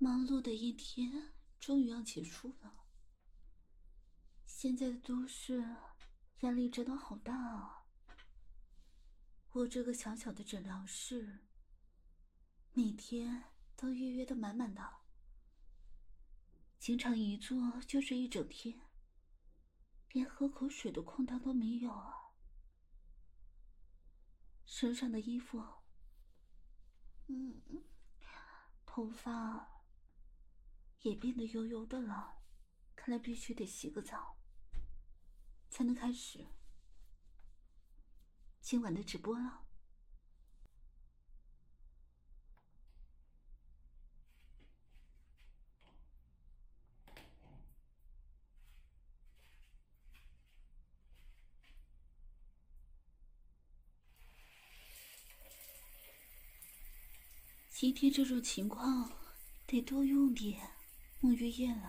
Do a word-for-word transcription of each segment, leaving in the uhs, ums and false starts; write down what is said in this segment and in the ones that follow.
忙碌的一天终于要结束了。现在的都市压力真的好大啊！我这个小小的诊疗室，每天都预约的满满的，经常一坐就是一整天，连喝口水的空档都没有啊。身上的衣服，嗯，头发也变得油油的了，看来必须得洗个澡，才能开始今晚的直播了。今天这种情况，得多用点沐浴液了。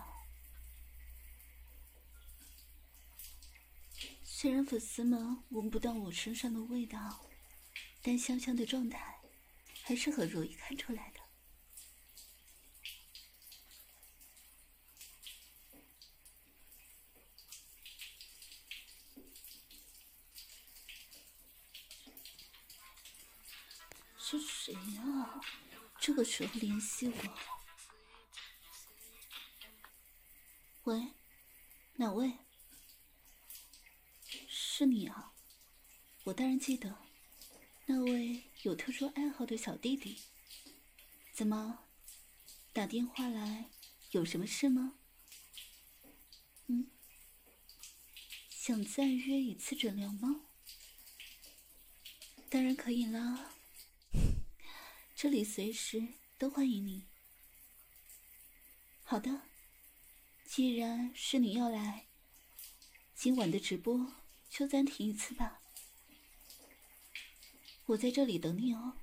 虽然粉丝们闻不到我身上的味道，但香香的状态还是很容易看出来的。是谁啊？这个时候联系我？喂，哪位？是你啊？我当然记得，那位有特殊爱好的小弟弟。怎么，打电话来有什么事吗？嗯，想再约一次诊疗吗？当然可以啦，这里随时都欢迎你。好的，既然是你要来，今晚的直播就暂停一次吧。我在这里等你哦。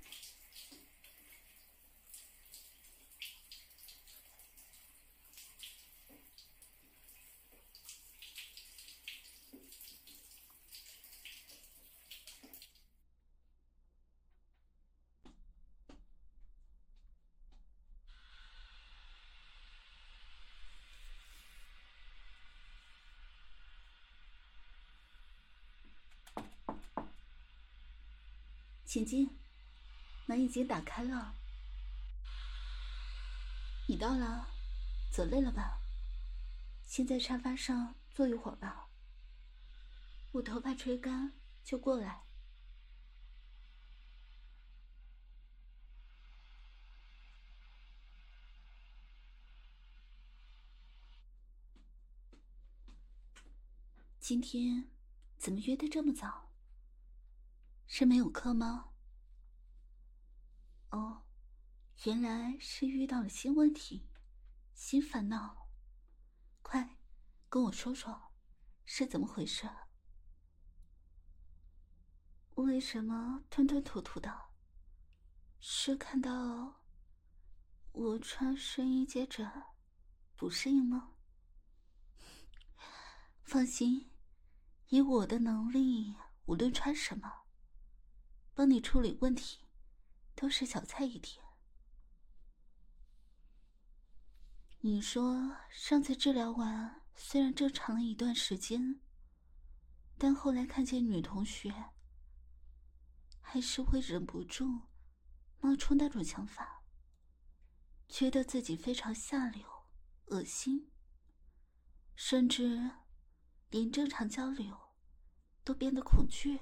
请进，门已经打开了。你到了，走累了吧？先在沙发上坐一会儿吧。我头发吹干就过来。今天怎么约得这么早？是没有课吗？哦，原来是遇到了新问题，新烦恼。快，跟我说说，是怎么回事？为什么吞吞吐吐的？是看到我穿睡衣接着不适应吗？放心，以我的能力，无论穿什么，帮你处理问题都是小菜一碟。你说上次治疗完虽然正常了一段时间，但后来看见女同学还是会忍不住冒出那种想法，觉得自己非常下流恶心，甚至连正常交流都变得恐惧。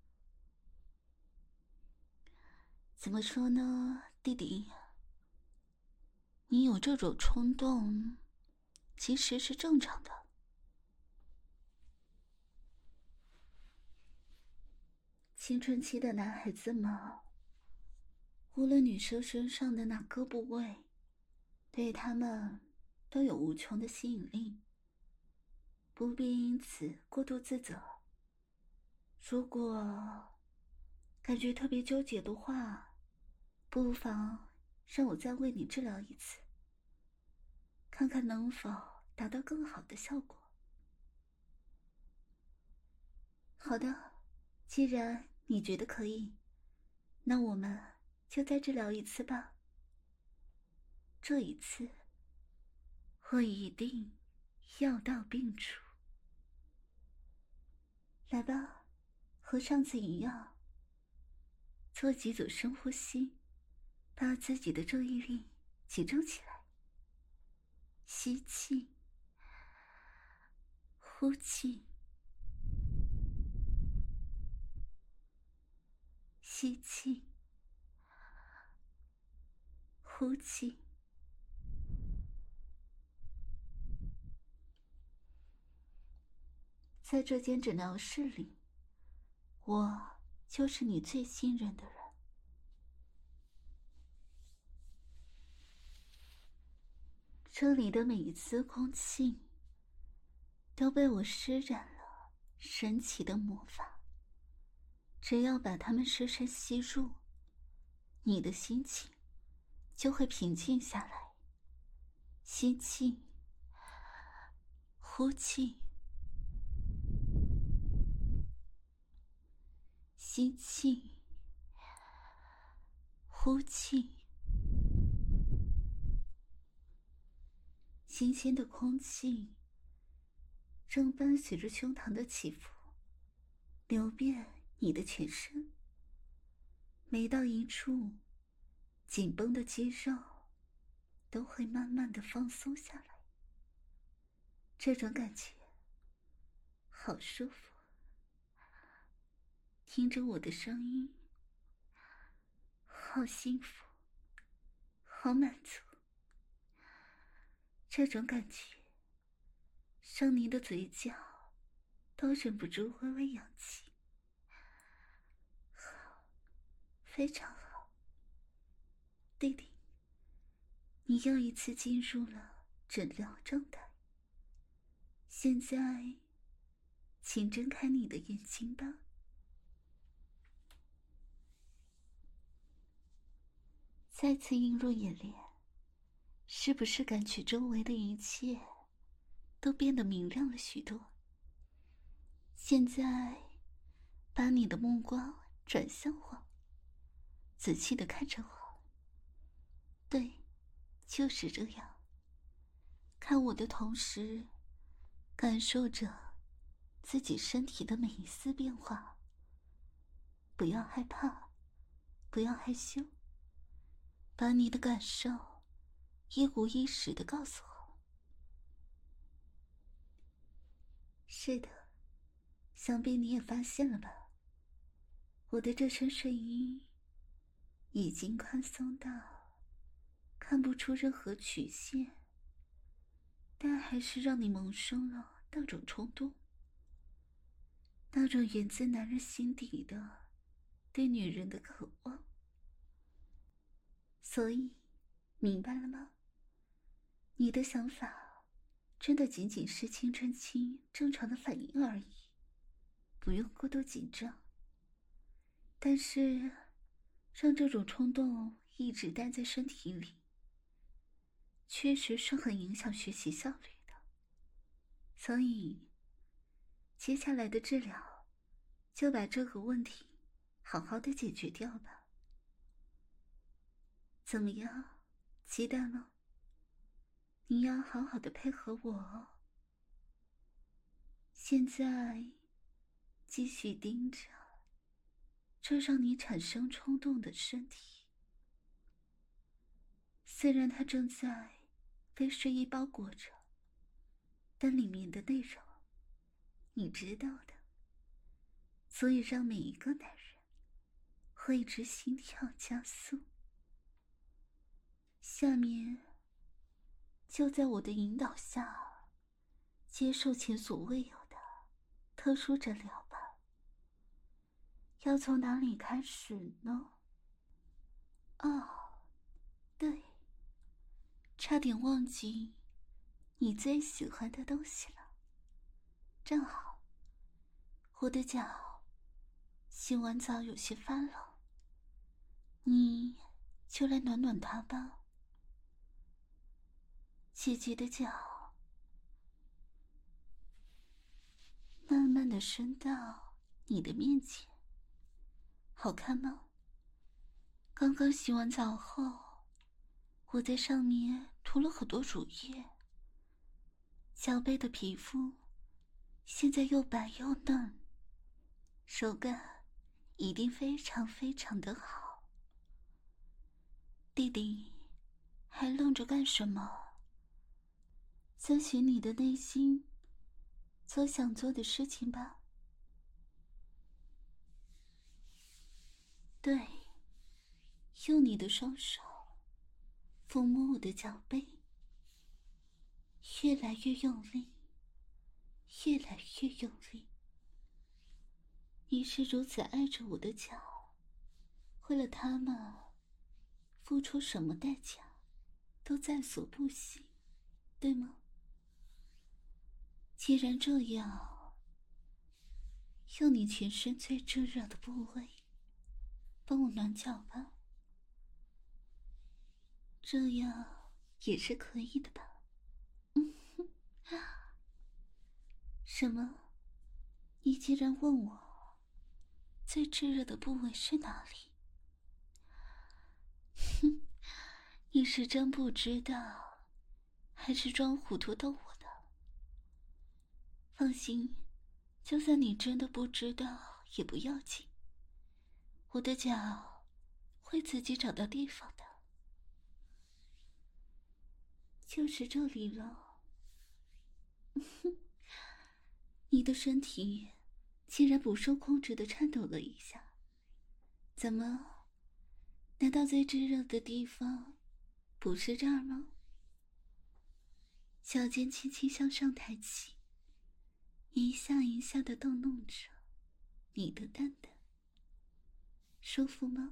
怎么说呢，弟弟，你有这种冲动其实是正常的。青春期的男孩子嘛，无论女生身上的哪个部位，对他们都有无穷的吸引力，不必因此过度自责。如果感觉特别纠结的话，不妨让我再为你治疗一次，看看能否达到更好的效果。好的，既然你觉得可以，那我们就再治疗一次吧。这一次我一定药到病除。来吧，和上次一样，做几组深呼吸，把自己的注意力集中起来。吸气，呼气，吸气，呼气。在这间诊疗室里，我就是你最信任的人。这里的每一丝空气都被我施展了神奇的魔法，只要把它们深深吸入，你的心情就会平静下来。吸气，呼气，吸气，呼气。新鲜的空气正伴随着胸膛的起伏流遍你的全身，每到一处紧绷的肌肉都会慢慢的放松下来。这种感觉好舒服，听着我的声音好幸福，好满足。这种感觉让您的嘴角都忍不住微微扬起。好，非常好。弟弟，你又一次进入了诊疗状态。现在请睁开你的眼睛吧。再次映入眼帘，是不是感觉周围的一切都变得明亮了许多？现在把你的目光转向我，仔细地看着我。对，就是这样。看我的同时，感受着自己身体的每一丝变化。不要害怕，不要害羞，把你的感受一五一十地告诉我。是的，想必你也发现了吧，我的这身睡衣已经宽松到看不出任何曲线，但还是让你萌生了那种冲动，那种源自男人心底的对女人的渴望。所以，明白了吗？你的想法真的仅仅是青春期正常的反应而已，不用过度紧张。但是，让这种冲动一直待在身体里，确实是很影响学习效率的。所以，接下来的治疗就把这个问题好好的解决掉吧。怎么样，期待吗？你要好好的配合我哦。现在继续盯着这让你产生冲动的身体，虽然它正在被睡衣包裹着，但里面的内容你知道的，所以让每一个男人为之心跳加速。下面就在我的引导下，接受前所未有的特殊诊疗吧。要从哪里开始呢？哦，对，差点忘记你最喜欢的东西了。正好，我的脚洗完澡有些发冷，你就来暖暖它吧。姐姐的脚慢慢的伸到你的面前，好看吗？刚刚洗完澡后，我在上面涂了很多乳液， 小背的皮肤现在又白又嫩，手感一定非常非常的好。弟弟，还愣着干什么？遵循你的内心，做想做的事情吧。对，用你的双手抚摸我的脚背，越来越用力，越来越用力。你是如此爱着我的脚，为了他们付出什么代价都在所不惜，对吗？既然这样，用你全身最炙热的部位帮我暖脚吧，这样也是可以的吧？嗯哼，什么？你既然问我最炙热的部位是哪里？哼，你是真不知道，还是装糊涂逗我的？放心，就算你真的不知道也不要紧，我的脚会自己找到地方的。就是这里了。你的身体竟然不受控制的颤抖了一下，怎么？难道最炙热的地方不是这儿吗？脚尖轻轻向上抬起，一下一下的动弄着你的蛋蛋，舒服吗？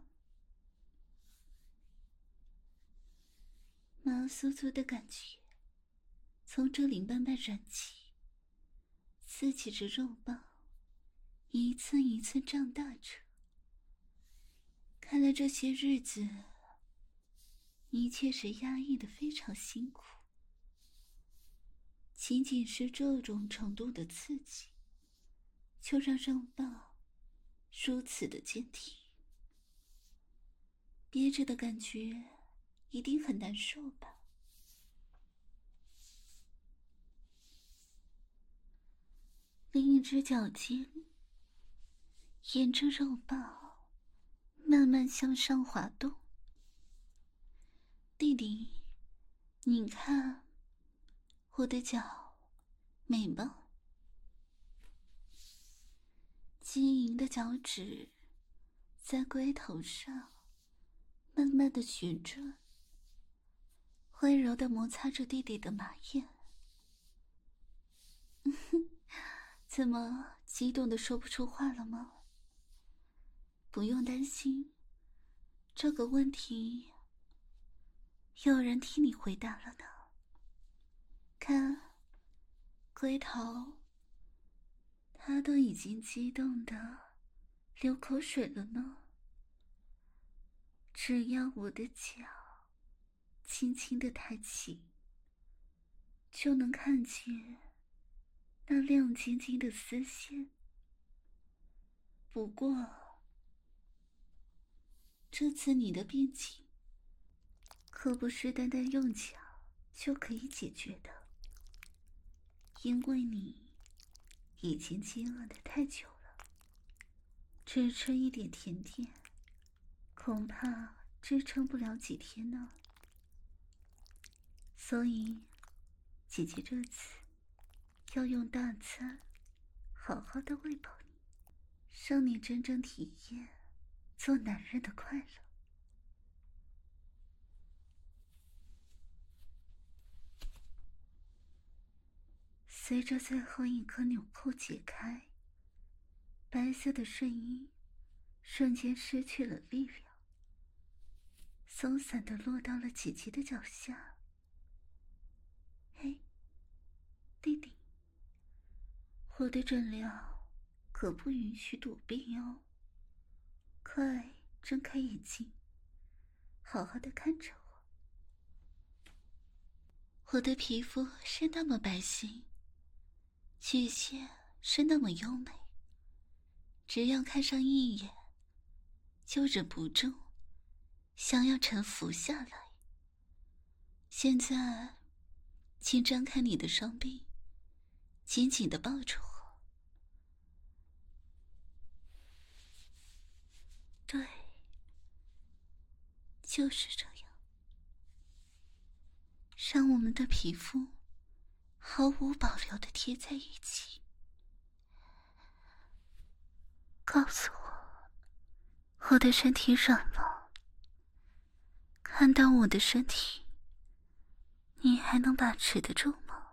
麻酥酥的感觉从这里慢慢燃起，刺激着肉棒一寸一寸胀大着。看来这些日子你确实压抑得非常辛苦，仅仅是这种程度的刺激就让肉棒如此的坚挺，憋着的感觉一定很难受吧。另一只脚尖沿着肉棒慢慢向上滑动。弟弟，你看我的脚美吗？晶莹的脚趾在龟头上慢慢的旋转，温柔的摩擦着弟弟的马眼。怎么激动的说不出话了吗？不用担心，这个问题有人替你回答了呢。看，龟头他都已经激动的流口水了呢。只要我的脚轻轻的抬起，就能看见那亮晶晶的丝线。不过这次你的病情可不是单单用脚就可以解决的，因为你已经饥饿的太久了，只吃一点甜点恐怕支撑不了几天呢。所以姐姐这次要用大餐好好的喂饱你，让你真正体验做男人的快乐。随着最后一颗纽扣解开，白色的睡衣瞬间失去了力量，松散的落到了姐姐的脚下。嘿，弟弟，我的诊疗可不允许躲避哦，快睁开眼睛，好好的看着我。我的皮肤是那么白皙，曲线是那么优美，只要看上一眼就忍不住想要臣服下来。现在请张开你的双臂， 紧紧地抱着我。对，就是这样，让我们的皮肤毫无保留地贴在一起，告诉我，我的身体软了，看到我的身体，你还能把持得住吗？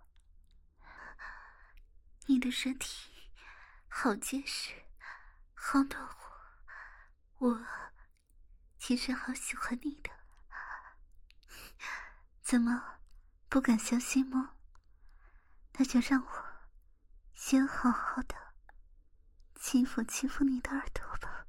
你的身体好结实，好暖和，我其实好喜欢你的。怎么不敢相信吗？那就让我先好好的欺负欺负你的耳朵吧。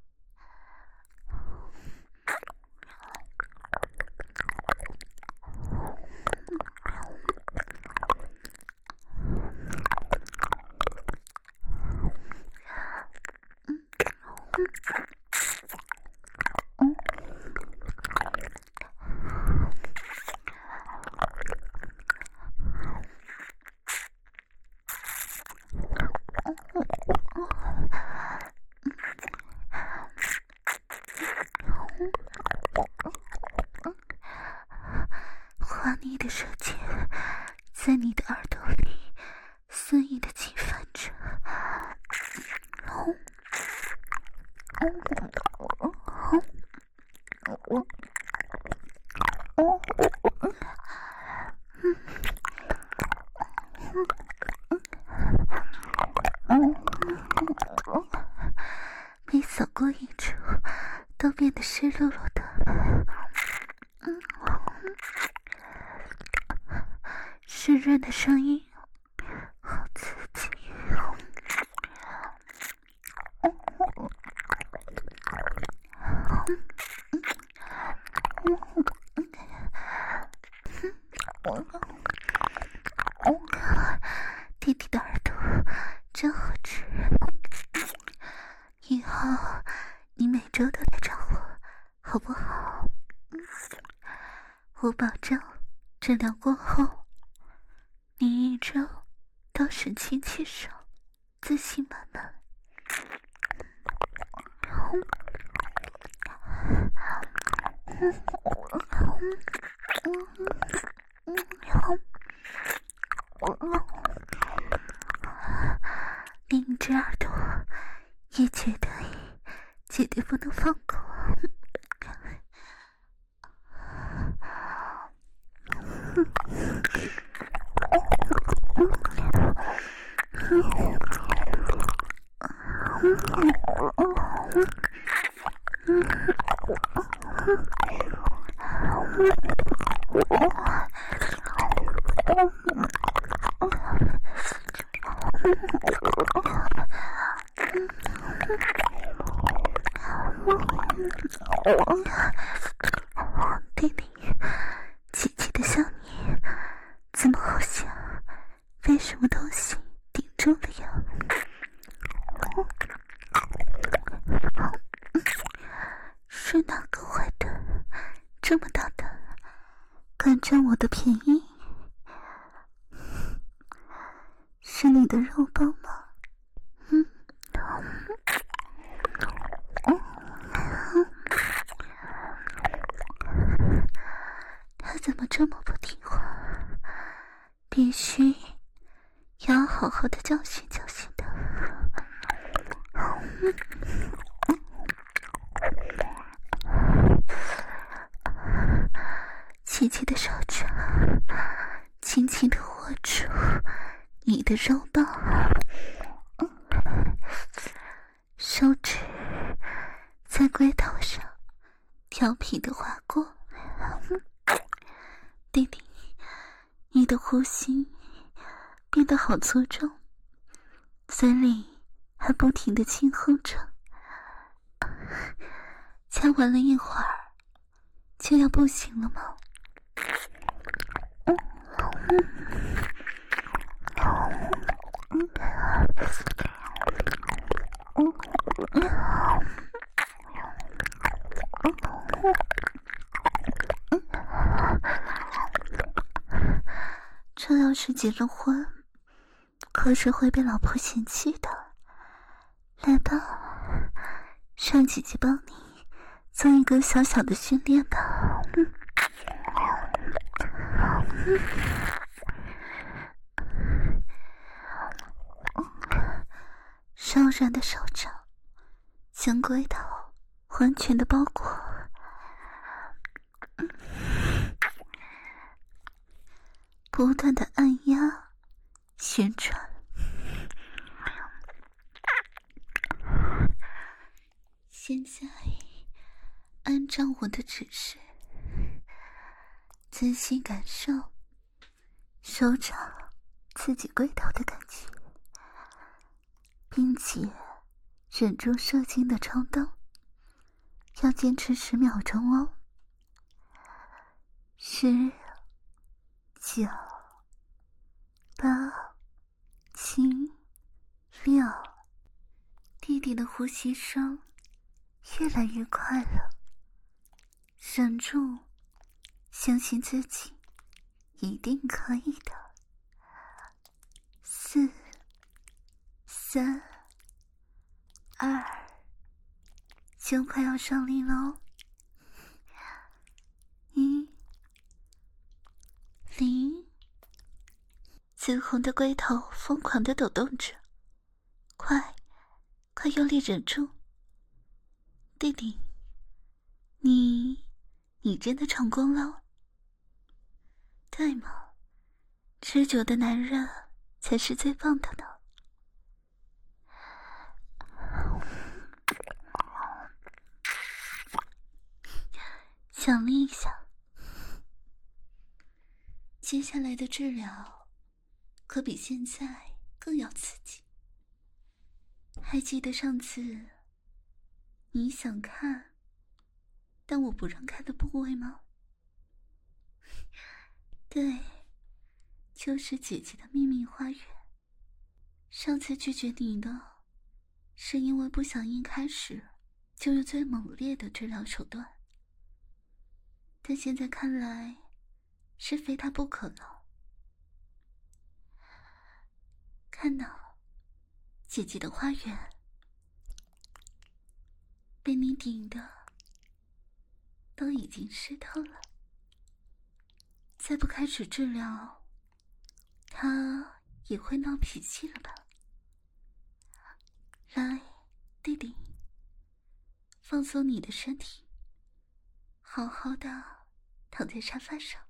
花你的舌尖在你的耳朵里肆意的侵犯着，每扫过一处都变得湿漉漉的，湿润的声音好刺激。弟弟的耳朵真好吃，以后你每周都来找我好不好？我保证治疗过后你一周都神清气爽，自信满满。另一只耳朵也绝对绝对不能放过。弟弟，气气的像你，怎么好像被什么东西顶住了呀？是哪个坏蛋这么大胆，敢占我的便宜？是你的肉包吗？嗯。他怎么这么不听话？必须要好好的教训教训他。琪琪的手掌轻轻的握住你的肉棒，手指在龟头上调皮的划过。弟弟，你的呼吸变得好粗重，嘴里还不停地轻哼着。才玩了一会儿就要不行了吗？这要是结了婚，可后是会被老婆嫌弃的。来吧，让姐姐帮你做一个小小的训练吧。嗯柔软的手掌将龟头完全的包裹，不断的按压旋转，现在按照我的指示，仔细感受手掌自己龟头的感觉，并且忍住射精的冲动，要坚持十秒钟哦。十、九、八、七、六，弟弟的呼吸声越来越快了，忍住，相信自己一定可以的。四、三、二，就快要上力了哦。一，零，紫红的龟头疯狂地抖动着，快，快用力忍住。弟弟，你，你真的成功了？对吗？持久的男人才是最棒的呢。奖励一下。接下来的治疗可比现在更要刺激。还记得上次你想看但我不让看的部位吗？对，就是姐姐的秘密花园。上次拒绝你的是因为不想一开始就用最猛烈的治疗手段，但现在看来是非他不可了。看到姐姐的花园被你顶的都已经湿透了，再不开始治疗，他也会闹脾气了吧？来，弟弟，放松你的身体，好好的躺在沙发上。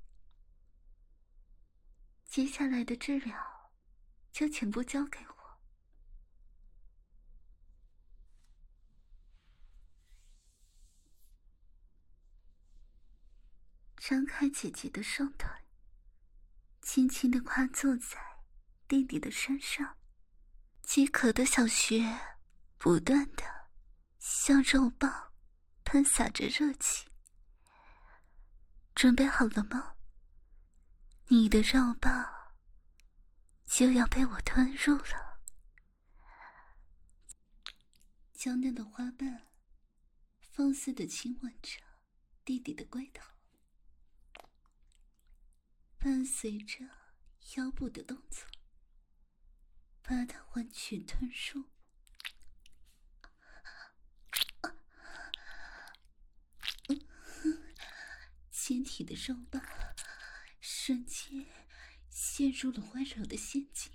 接下来的治疗就全部交给我。张开姐姐的双腿，轻轻地跨坐在弟弟的身上，饥渴的小穴不断地向肉棒喷洒着热气。准备好了吗？你的肉棒就要被我吞入了。娇嫩的花瓣放肆地亲吻着弟弟的龟头，伴随着腰部的动作，把它完全吞入。纤体的肉棒瞬间陷入了温柔的陷阱。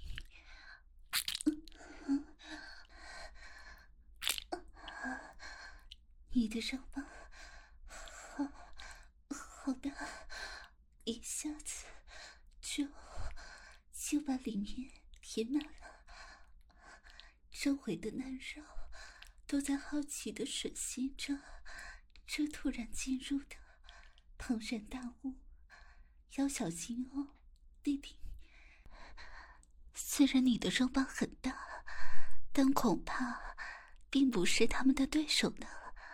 你的肉棒好好大，一下子就就把里面填满了。周围的男肉都在好奇地吮吸着这突然进入的庞然大物，要小心哦，弟弟。虽然你的肉棒很大，但恐怕并不是他们的对手呢。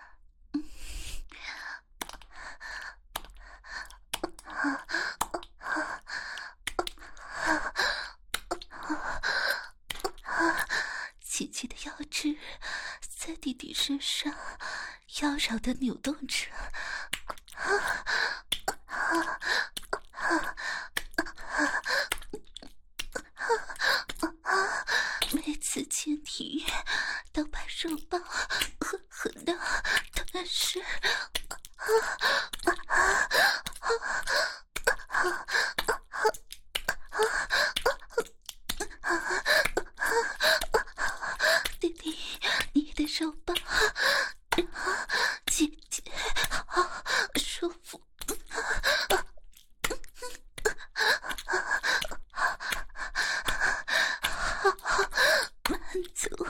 姐姐的腰肢在弟弟身上妖娆地扭动着， 此前提，刀把手棒狠狠的吞噬。弟弟，你的手棒姐姐好舒服。满足。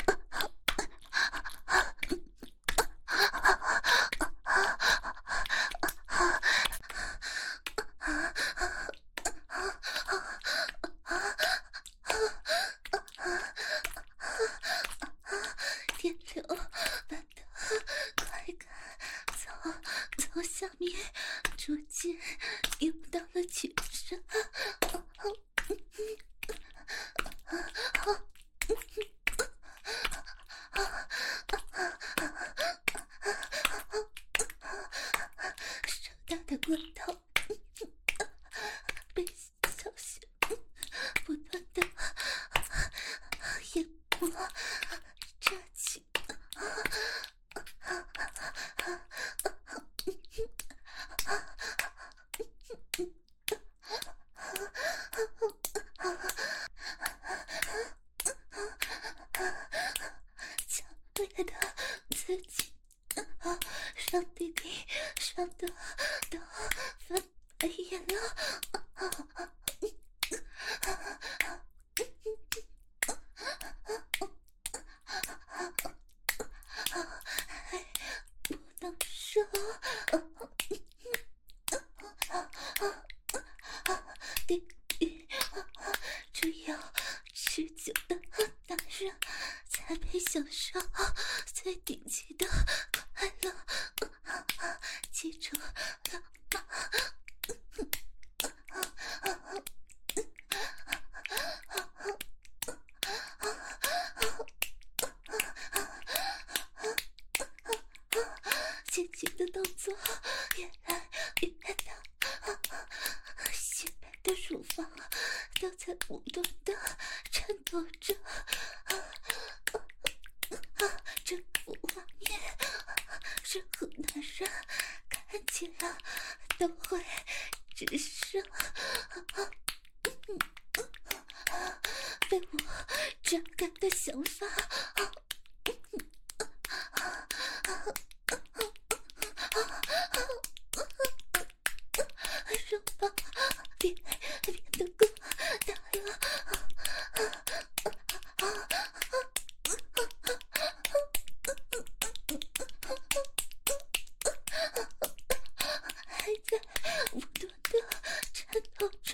电流般的快感从从下面逐渐涌到了全身。手大的骨头被小雪不断的研磨扎起。强烈的刺激让弟弟伤得都翻白眼了。还不能说弟弟只有持久的男人才配享受最顶级的快乐。记住了吗？姐姐的动作越来越大，雪白的乳房都在不断的颤抖着。这幅画面，任何男人看起来都会只剩被我榨干的想法。乳房变变得更大了。还在不断的颤抖着。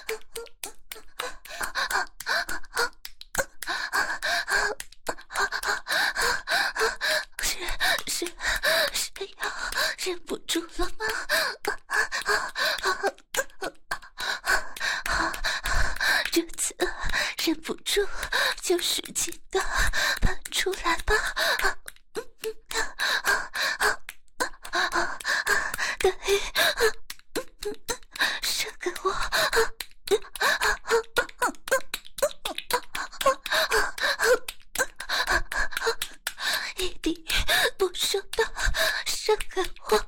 是是是要忍不住了吗？这次忍不住就使劲的喷出来吧。对，射给我。一滴不收的射给我。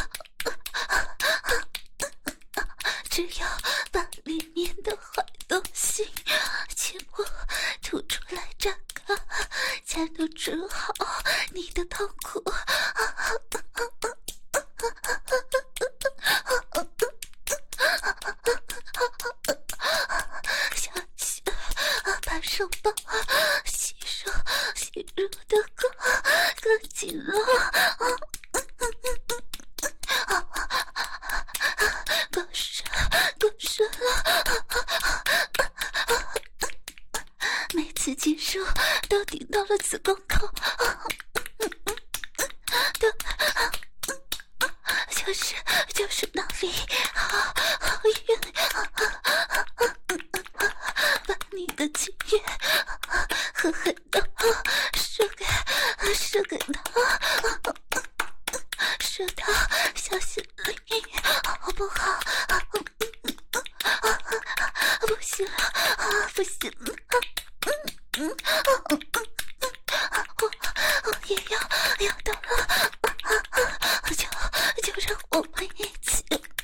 只要把里面的坏东西全部吐出来榨干，才能治好你的痛苦。小心把手棒吸收吸入的更更紧了。更深更深了。每次进入都顶到了子宫口。都就是就是那里好好远。把你的精液狠狠的射给射给他，射到小心里好不好？不行了不行了。 要到了，就就让我们一起。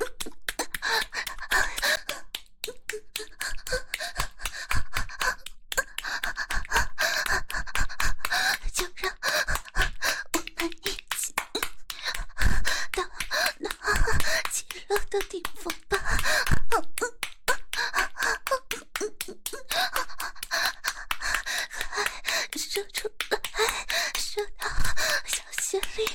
就让我们一起到那极乐的地方吧。射出来，射到小穴里。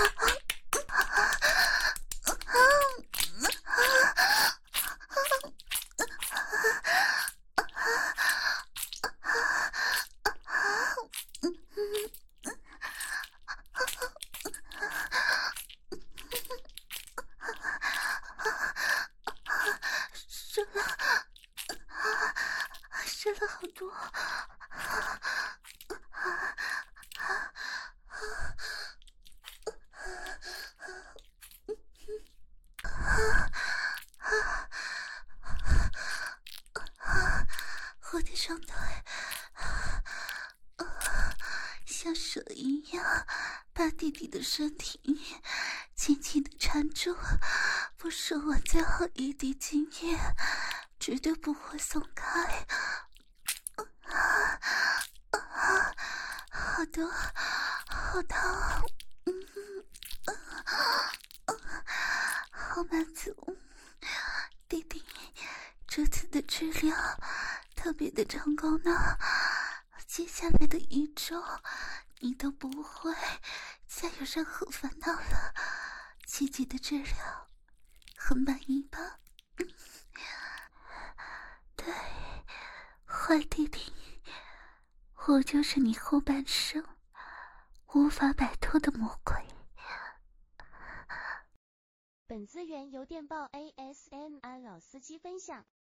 射了，射了好多。我的双腿像蛇一样把弟弟的身体紧紧地缠住，不是我最后一滴精液，绝对不会松开。好的，好疼，好满足。弟弟这次的治疗特别的成功呢，接下来的一周你都不会再有任何烦恼了。琪琪的治疗很满意吧？对，坏弟弟，我就是你后半生无法摆脱的魔鬼。 本资源由电报 A S M R 老司机分享。